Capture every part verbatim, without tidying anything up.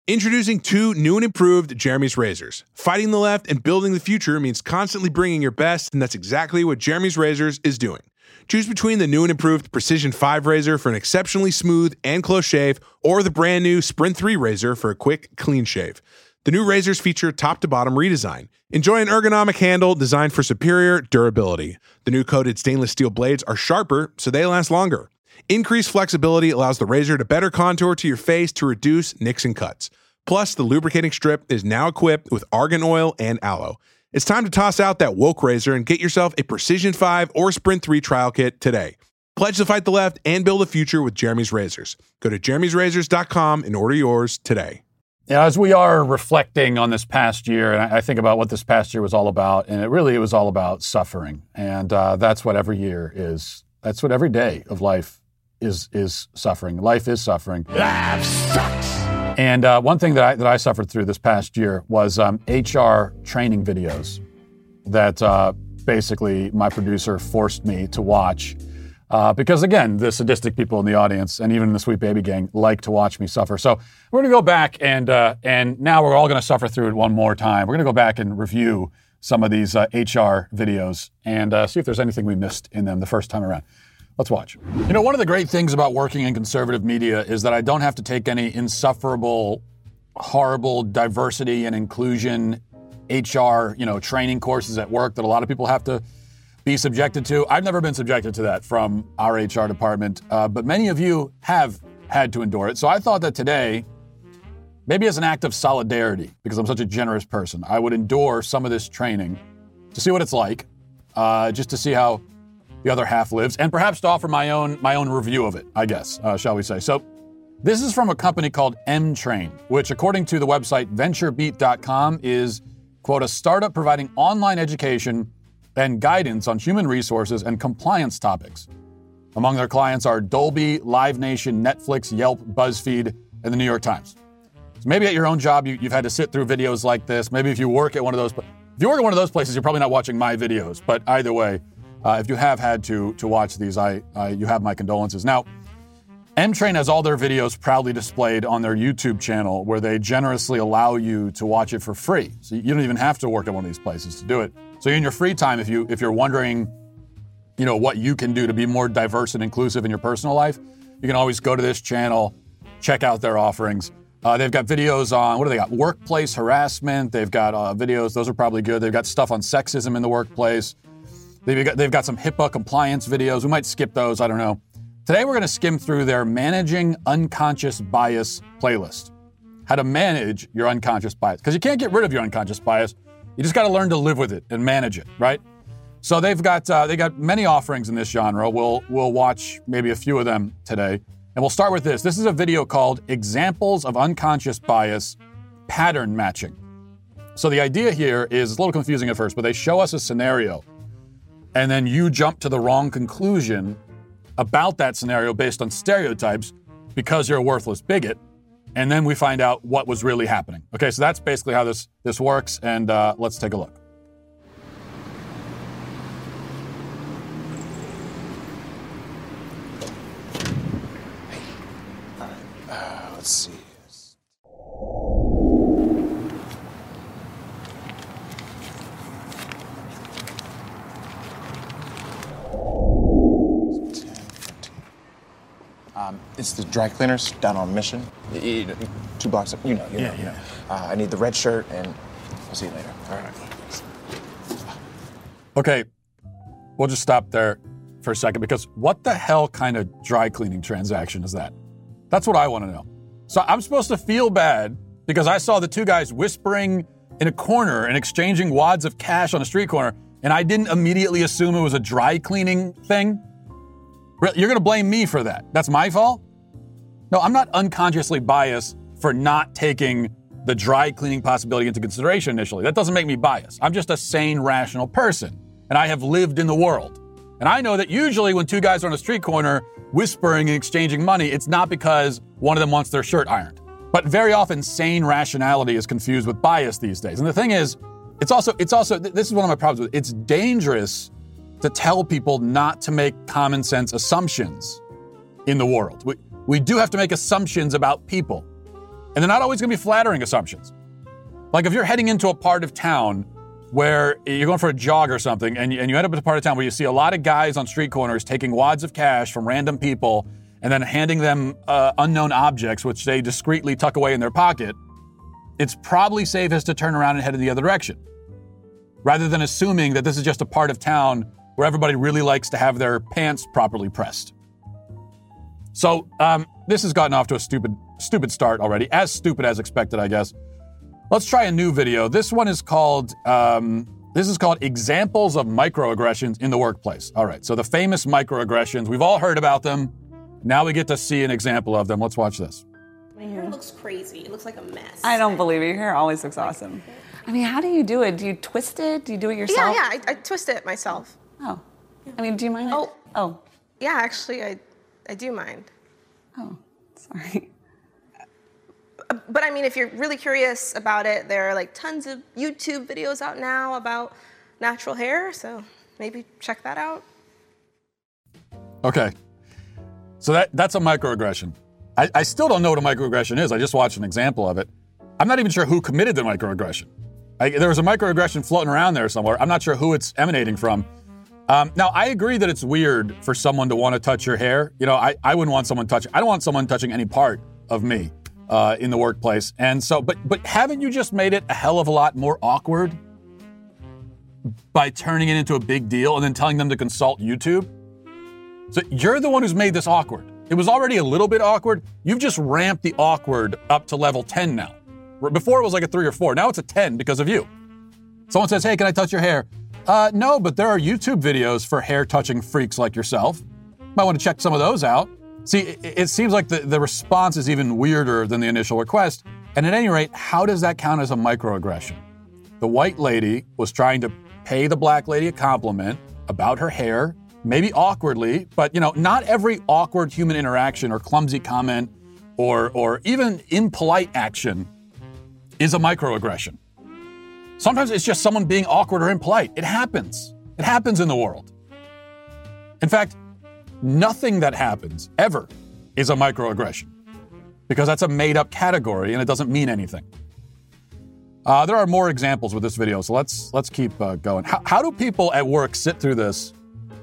Introducing two new and improved Jeremy's razors. Fighting the left and building the future means constantly bringing your best, and that's exactly what Jeremy's Razors is doing. Choose between the new and improved Precision five razor for an exceptionally smooth and close shave, or the brand new Sprint three razor for a quick, clean shave. The new razors feature top-to-bottom redesign. Enjoy an ergonomic handle designed for superior durability. The new coated stainless steel blades are sharper, so they last longer. Increased flexibility allows the razor to better contour to your face to reduce nicks and cuts. Plus, the lubricating strip is now equipped with argan oil and aloe. It's time to toss out that woke razor and get yourself a Precision five or Sprint three trial kit today. Pledge to fight the left and build a future with Jeremy's Razors. Go to jeremy's razors dot com and order yours today. Yeah, as we are reflecting on this past year, and I think about what this past year was all about, and it really it was all about suffering. And uh, that's what every year is. That's what every day of life is is suffering. Life is suffering. Life sucks. And uh, one thing that I, that I suffered through this past year was um, H R training videos that uh, basically my producer forced me to watch. Uh, because again, the sadistic people in the audience and even the Sweet Baby Gang like to watch me suffer. So we're going to go back and uh, and now we're all going to suffer through it one more time. We're going to go back and review some of these uh, H R videos and uh, see if there's anything we missed in them the first time around. Let's watch. You know, one of the great things about working in conservative media is that I don't have to take any insufferable, horrible diversity and inclusion H R, you know, training courses at work that a lot of people have to be subjected to. I've never been subjected to that from our H R department, uh, but many of you have had to endure it. So I thought that today, maybe as an act of solidarity, because I'm such a generous person, I would endure some of this training to see what it's like, uh, just to see how the other half lives, and perhaps to offer my own my own review of it, I guess, uh, shall we say. So this is from a company called M-Train, which according to the website venture beat dot com is, quote, a startup providing online education and guidance on human resources and compliance topics. Among their clients are Dolby, Live Nation, Netflix, Yelp, BuzzFeed, and the New York Times. So maybe at your own job, you, you've had to sit through videos like this. Maybe if you work at one of those, if you work at one of those places, you're probably not watching my videos. But either way, uh, if you have had to to watch these, I, I you have my condolences. Now, M-Train has all their videos proudly displayed on their YouTube channel, where they generously allow you to watch it for free. So you don't even have to work at one of these places to do it. So in your free time, if you if you're wondering, you know, what you can do to be more diverse and inclusive in your personal life, you can always go to this channel, check out their offerings. Uh, they've got videos on, what do they got? Workplace harassment. They've got uh, videos, those are probably good. They've got stuff on sexism in the workplace. They've got, they've got some HIPAA compliance videos. We might skip those, I don't know. Today we're going to skim through their Managing Unconscious Bias playlist. How to manage your unconscious bias. Because you can't get rid of your unconscious bias. You just got to learn to live with it and manage it, right? So they've got uh, they got many offerings in this genre. We'll we'll watch maybe a few of them today. And we'll start with this. This is a video called Examples of Unconscious Bias Pattern Matching. So the idea here is, it's a little confusing at first, but they show us a scenario. And then you jump to the wrong conclusion about that scenario based on stereotypes because you're a worthless bigot. And then we find out what was really happening. Okay, so that's basically how this, this works, and uh, let's take a look. All right, uh, let's see. Um, it's the dry cleaners down on Mission. You know, two blocks up, you know. You Yeah, know. yeah. Uh, I need the red shirt, and I'll see you later. All right. Okay, we'll just stop there for a second, because what the hell kind of dry cleaning transaction is that? That's what I want to know. So I'm supposed to feel bad because I saw the two guys whispering in a corner and exchanging wads of cash on a street corner, and I didn't immediately assume it was a dry cleaning thing? You're going to blame me for that. That's my fault? No, I'm not unconsciously biased for not taking the dry cleaning possibility into consideration initially. That doesn't make me biased. I'm just a sane, rational person, and I have lived in the world. And I know that usually when two guys are on a street corner whispering and exchanging money, it's not because one of them wants their shirt ironed. But very often, sane rationality is confused with bias these days. And the thing is, it's also, it's also, this is one of my problems with it. It's dangerous to tell people not to make common sense assumptions in the world. We, we do have to make assumptions about people. And they're not always going to be flattering assumptions. Like if you're heading into a part of town where you're going for a jog or something, and you, and you end up in a part of town where you see a lot of guys on street corners taking wads of cash from random people and then handing them uh, unknown objects, which they discreetly tuck away in their pocket, it's probably safest to turn around and head in the other direction, rather than assuming that this is just a part of town where everybody really likes to have their pants properly pressed. So um, this has gotten off to a stupid, stupid start already, as stupid as expected, I guess. Let's try a new video. This one is called, um, this is called Examples of Microaggressions in the Workplace. All right, so the famous microaggressions, we've all heard about them. Now we get to see an example of them. Let's watch this. My hair looks crazy. It looks like a mess. I don't believe it. Your hair always looks awesome. I mean, how do you do it? Do you twist it? Do you do it yourself? Yeah, yeah, I, I twist it myself. Oh. I mean, do you mind? Oh. It? Oh. Yeah, actually, I, I do mind. Oh, sorry. But I mean, if you're really curious about it, there are like tons of YouTube videos out now about natural hair, so maybe check that out. Okay. So that that's a microaggression. I, I still don't know what a microaggression is. I just watched an example of it. I'm not even sure who committed the microaggression. I, there was a microaggression floating around there somewhere. I'm not sure who it's emanating from. Um, now, I agree that it's weird for someone to want to touch your hair. You know, I, I wouldn't want someone touching, I don't want someone touching any part of me uh, in the workplace. And so, but but haven't you just made it a hell of a lot more awkward by turning it into a big deal and then telling them to consult YouTube? So you're the one who's made this awkward. It was already a little bit awkward. You've just ramped the awkward up to level ten now. Before it was like a three or four. Now it's a ten because of you. Someone says, hey, can I touch your hair? Uh, no, but there are YouTube videos for hair-touching freaks like yourself. Might want to check some of those out. See, it, it seems like the, the response is even weirder than the initial request. And at any rate, how does that count as a microaggression? The white lady was trying to pay the black lady a compliment about her hair, maybe awkwardly, but, you know, not every awkward human interaction or clumsy comment or, or even impolite action is a microaggression. Sometimes it's just someone being awkward or impolite. It happens. It happens in the world. In fact, nothing that happens ever is a microaggression because that's a made-up category and it doesn't mean anything. Uh, there are more examples with this video, so let's let's keep uh, going. How, how do people at work sit through this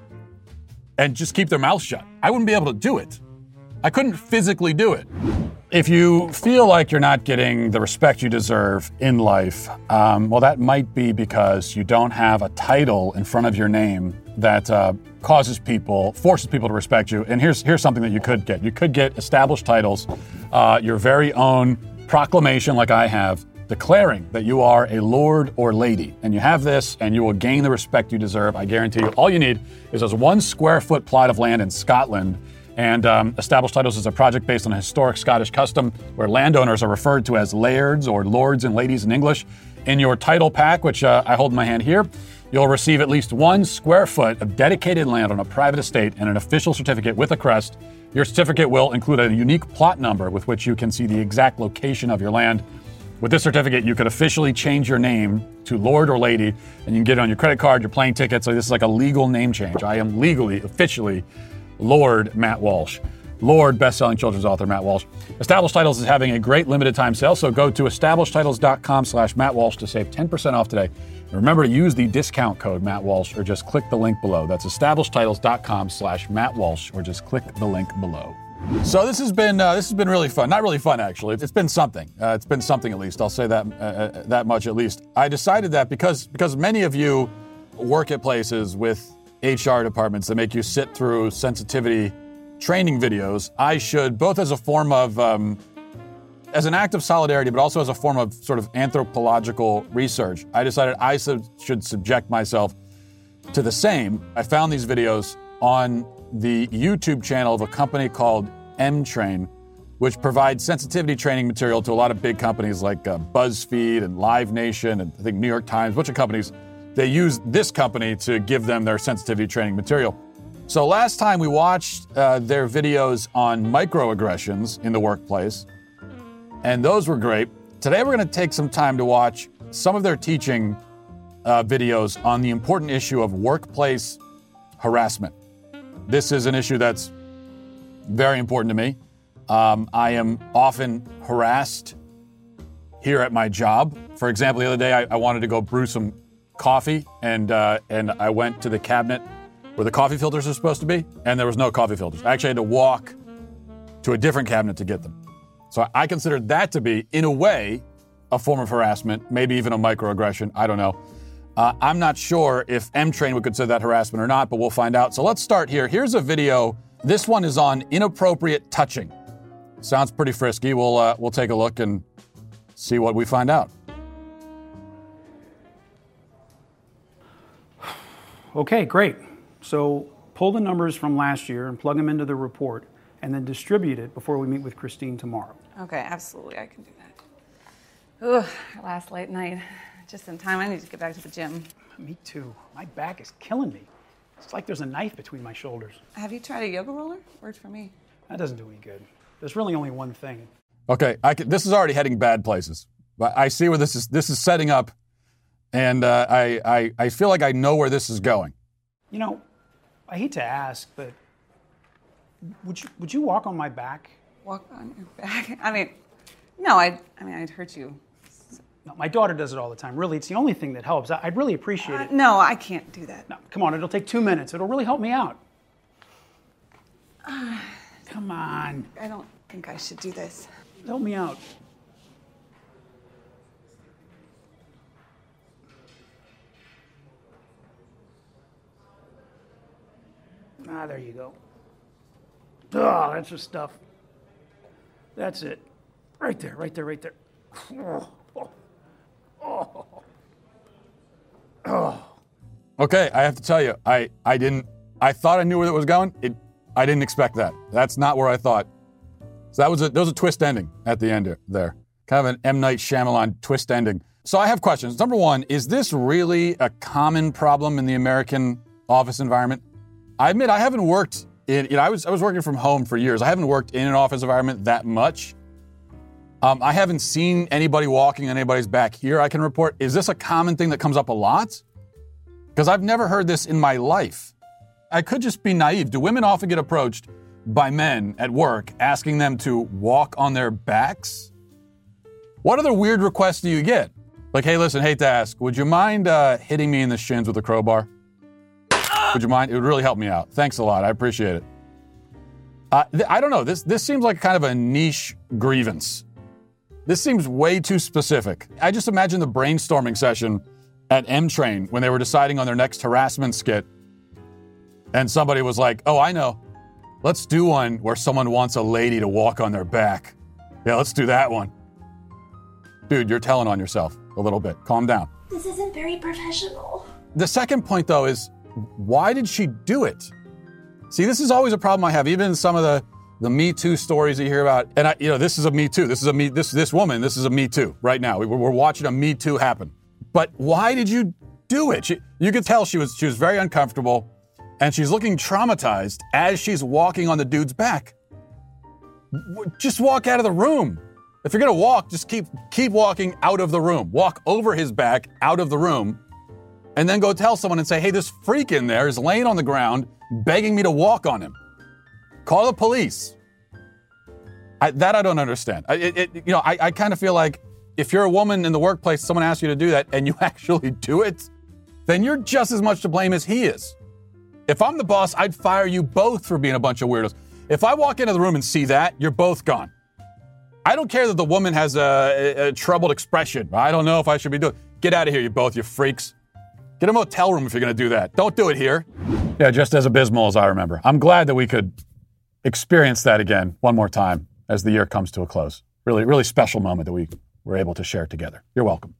and just keep their mouths shut? I wouldn't be able to do it. I couldn't physically do it. If you feel like you're not getting the respect you deserve in life, um, well, that might be because you don't have a title in front of your name that uh, causes people, forces people to respect you. And here's here's something that you could get. You could get established titles, uh, your very own proclamation like I have, declaring that you are a lord or lady. And you have this, and you will gain the respect you deserve. I guarantee you. All you need is this one square foot plot of land in Scotland. And um, Established Titles is a project based on a historic Scottish custom where landowners are referred to as lairds or lords and ladies in English. In your title pack, which uh, I hold in my hand here, you'll receive at least one square foot of dedicated land on a private estate and an official certificate with a crest. Your certificate will include a unique plot number with which you can see the exact location of your land. With this certificate, you could officially change your name to Lord or Lady, and you can get it on your credit card, your plane ticket. So this is like a legal name change. I am legally, officially, Lord Matt Walsh. Lord best-selling children's author Matt Walsh. Established Titles is having a great limited time sale, so go to established titles dot com slash Matt Walsh to save ten percent off today. And remember to use the discount code Matt Walsh or just click the link below. That's established titles dot com slash Matt Walsh or just click the link below. So this has been uh, this has been really fun. Not really fun, actually. It's been something. Uh, it's been something at least. I'll say that uh, that much at least. I decided that because because many of you work at places with H R departments that make you sit through sensitivity training videos, I should, both as a form of, um, as an act of solidarity, but also as a form of sort of anthropological research, I decided I sub- should subject myself to the same. I found these videos on the YouTube channel of a company called M-Train, which provides sensitivity training material to a lot of big companies like uh, BuzzFeed and Live Nation and I think New York Times, a bunch of companies. They use this company to give them their sensitivity training material. So last time we watched uh, their videos on microaggressions in the workplace, and those were great. Today we're going to take some time to watch some of their teaching uh, videos on the important issue of workplace harassment. This is an issue that's very important to me. Um, I am often harassed here at my job. For example, the other day I, I wanted to go brew some coffee, and uh, and I went to the cabinet where the coffee filters are supposed to be, and there was no coffee filters. I actually had to walk to a different cabinet to get them. So I considered that to be, in a way, a form of harassment, maybe even a microaggression. I don't know. Uh, I'm not sure if M-Train would consider that harassment or not, but we'll find out. So let's start here. Here's a video. This one is on inappropriate touching. Sounds pretty frisky. We'll uh, we'll take a look and see what we find out. Okay, great. So pull the numbers from last year and plug them into the report, and then distribute it before we meet with Christine tomorrow. Okay, absolutely, I can do that. Ooh, last late night. Just in time, I need to get back to the gym. Me too. My back is killing me. It's like there's a knife between my shoulders. Have you tried a yoga roller? Worked for me. That doesn't do any good. There's really only one thing. Okay, I can, this is already heading bad places. But I see where this is this is setting up, and uh, I, I I feel like I know where this is going. You know, I hate to ask, but would you would you walk on my back? Walk on your back? I mean, no, I I mean, I'd hurt you. No, my daughter does it all the time. Really, it's the only thing that helps. I'd really appreciate Uh, it. no, I can't do that. No, come on, it'll take two minutes. It'll really help me out. Come on, I don't think I should do this. help me out. Ah, there you go. Oh, that's the stuff. That's it. Right there, right there, right there. Oh, oh, oh. Oh. Okay, I have to tell you, I, I didn't, I thought I knew where that was going. It, I didn't expect that. That's not where I thought. So that was a, that was a twist ending at the end there. Kind of an M. Night Shyamalan twist ending. So I have questions. Number one, is this really a common problem in the American office environment? I admit I haven't worked in, you know, I was I was working from home for years. I haven't worked in an office environment that much. Um, I haven't seen anybody walking on anybody's back here I can report. Is this a common thing that comes up a lot? Because I've never heard this in my life. I could just be naive. Do women often get approached by men at work asking them to walk on their backs? What other weird requests do you get? Like, hey, listen, hate to ask, would you mind uh, hitting me in the shins with a crowbar? Would you mind? It would really help me out. Thanks a lot. I appreciate it. Uh, th- I don't know. This this seems like kind of a niche grievance. This seems way too specific. I just imagine the brainstorming session at M-Train when they were deciding on their next harassment skit. And somebody was like, oh, I know. Let's do one where someone wants a lady to walk on their back. Yeah, let's do that one. Dude, you're telling on yourself a little bit. Calm down. This isn't very professional. The second point, though, is why did she do it? See, this is always a problem I have, even in some of the, the Me Too stories that you hear about. And, I, you know, this is a Me Too. This is a Me, this, this woman, this is a Me Too right now. We, we're watching a Me Too happen. But why did you do it? She, you could tell she was she was very uncomfortable, and she's looking traumatized as she's walking on the dude's back. Just walk out of the room. If you're going to walk, just keep keep walking out of the room. Walk over his back, out of the room, and then go tell someone and say, hey, this freak in there is laying on the ground begging me to walk on him. Call the police. I, that I don't understand. I, it, it, you know, I, I kind of feel like if you're a woman in the workplace, someone asks you to do that, and you actually do it, then you're just as much to blame as he is. If I'm the boss, I'd fire you both for being a bunch of weirdos. If I walk into the room and see that, you're both gone. I don't care that the woman has a, a, a troubled expression. I don't know if I should be doing it. Get out of here, you both, you freaks. Get a motel room if you're going to do that. Don't do it here. Yeah, just as abysmal as I remember. I'm glad that we could experience that again one more time as the year comes to a close. Really, really special moment that we were able to share together. You're welcome.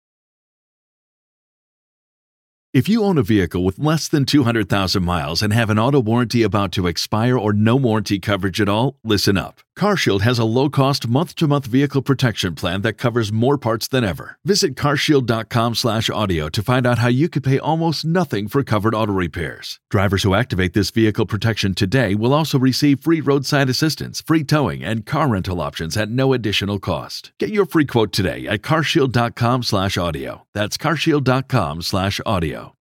If you own a vehicle with less than two hundred thousand miles and have an auto warranty about to expire or no warranty coverage at all, listen up. CarShield has a low-cost month-to-month vehicle protection plan that covers more parts than ever. Visit carshield.com slash audio to find out how you could pay almost nothing for covered auto repairs. Drivers who activate this vehicle protection today will also receive free roadside assistance, free towing, and car rental options at no additional cost. Get your free quote today at carshield.com slash audio. That's carshield.com slash audio.